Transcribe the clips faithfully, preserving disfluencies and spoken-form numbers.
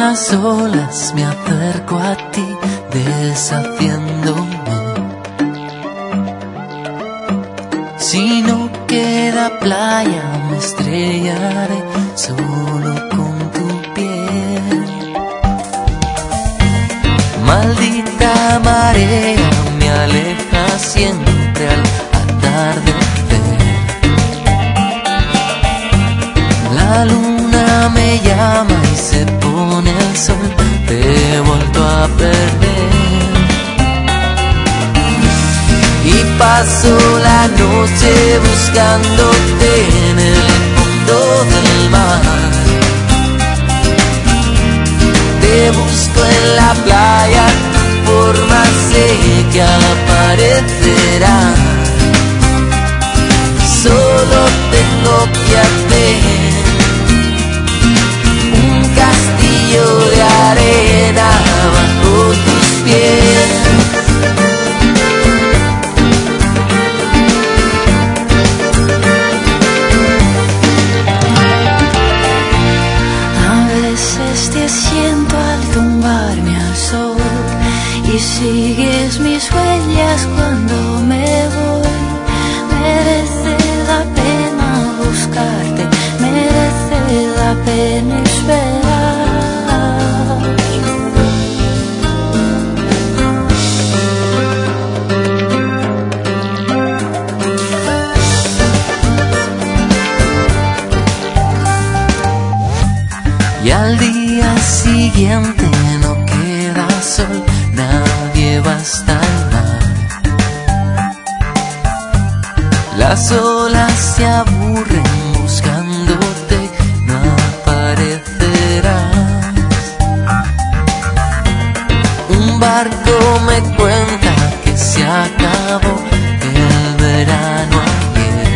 las olas me acerco a ti, deshaciéndome. Si no queda playa, me estrellaré solo con tu piel. Maldita marea me aleja siempre al atardecer. La luna me llama y se pone el sol, te he vuelto a perder. Y paso la noche buscándote en el fondo del mar. Te busco en la playa, tu forma sé que aparecerá. Solo tengo que hacer un castillo de arena bajo tus pies. Y sigues mis huellas cuando me voy. Merece la pena buscarte, merece la pena esperar. Y al día siguiente no queda sol, nadie va hasta el mar. Las olas se aburren buscándote, no aparecerás. Un barco me cuenta que se acabó el verano ayer.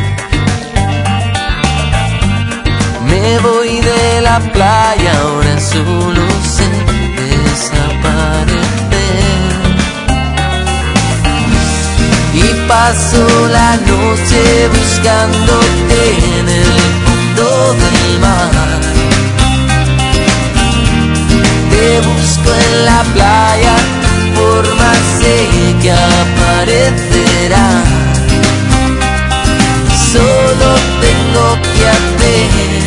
Me voy de la playa, ahora solo sé desaparecer. Y paso la noche buscándote en el fondo del mar. Te busco en la playa, tu forma sé que aparecerá. Solo tengo que hacer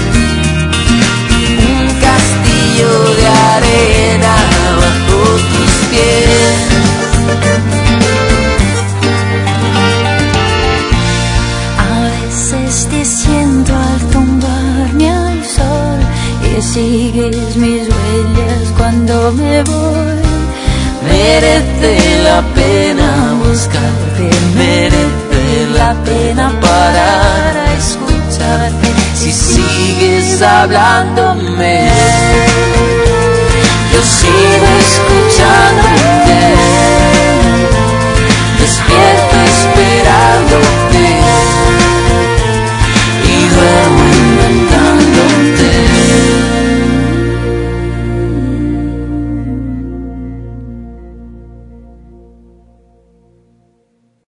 un castillo de arena bajo tus pies. Te siento al tumbarme al sol y sigues mis huellas cuando me voy. Merece la pena buscarte, merece la pena parar a escucharte. Si sigues hablándome